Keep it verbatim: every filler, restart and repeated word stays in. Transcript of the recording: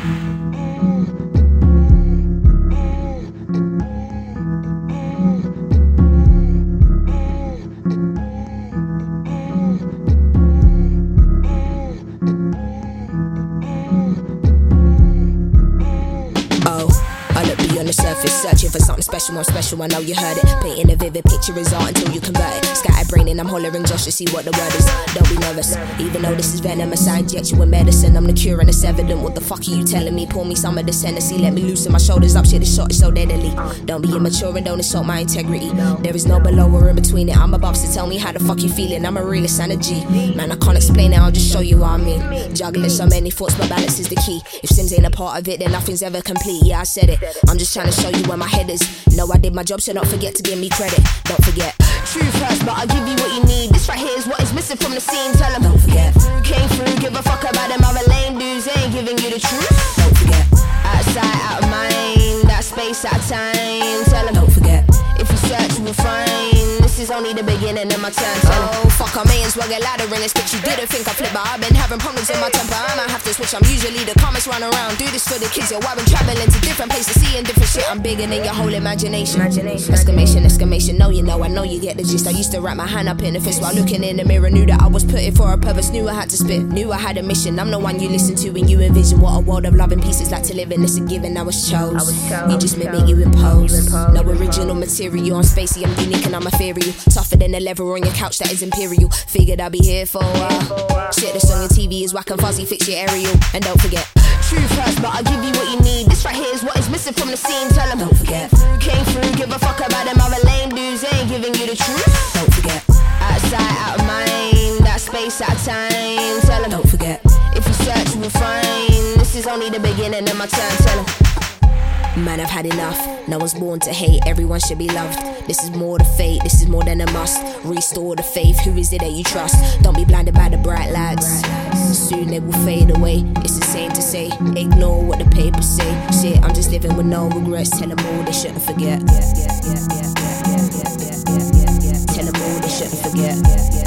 Surface, searching for something special, more special, I know you heard it. Painting a vivid picture is art until you convert it. Scattered brain and I'm hollering just to see what the word is. Don't be nervous, even though this is venomous, I inject you with medicine. I'm the cure and it's evident. What the fuck are you telling me? Pour me some of this Hennessy, let me loosen my shoulders up. Shit, this shot is so deadly. Don't be immature and don't insult my integrity. There is no below or in between it. I'm above, so tell me how the fuck you feeling. I'm a realist and a G. Man, I can't explain it, I'll just show you what I mean. Juggling so many thoughts, but balance is the key. If Sims ain't a part of it, then nothing's ever complete. Yeah, I said it. I'm just trying to show you where my head is. Know I did my job, so don't forget to give me credit. Don't forget. Truth hurts, but I'll give you what you need. This right here is what is missing from the scene. Tell them. Don't forget. Came through, give a fuck about them other lame dudes. They ain't giving you the truth. Don't forget. Out of sight, out of mind. That space, out of time. Tell them. Don't forget. If you search, you will find. This is only the beginning of my turn. Tell them. Oh, fuck, I may as well get louder in this bitch. You didn't think I flip, but I've been having problems with my temper. I might have to switch. I'm usually the calmest run around. Do this for the kids. Yo, I've been traveling to different places, seeing different shit. I'm bigger than your whole imagination. imagination. Exclamation, exclamation. No, you know, I know you get the gist. I used to wrap my hand up in a fist while looking in the mirror. Knew that I was put it for a purpose. Knew I had to spit. Knew I had a mission. I'm the one you listen to when you envision what a world of love and peace is like to live in. It's a given. I was chose. I was chose. You just mimic, you impose. No original material. I'm spacey. I'm unique and I'm ethereal. Tougher than the leather on your couch that is imperial. Figured I'd be here for a while. Shit, this on your T V is whack and fuzzy. Fix your aerial. And don't forget. Truth hurts, but I'll give you what you need. This right here is what is missing from the scene. Tell them. Don't forget. Came through, give a fuck about them other lame dudes. They ain't giving you the truth. Don't forget. Out of sight, out of mind. That space, out of time. Tell them. Don't forget. If you search, you will find. This is only the beginning of my turn. Tell them. Man, I've had enough. No one's born to hate, everyone should be loved. This is more the fate, this is more than a must. Restore the faith, who is it that you trust? Don't be blinded by the bright lights. Soon they will fade away. It's insane to say, ignore what the papers say. Shit, I'm just living with no regrets. Tell them all they shouldn't forget. Tell them all they shouldn't forget.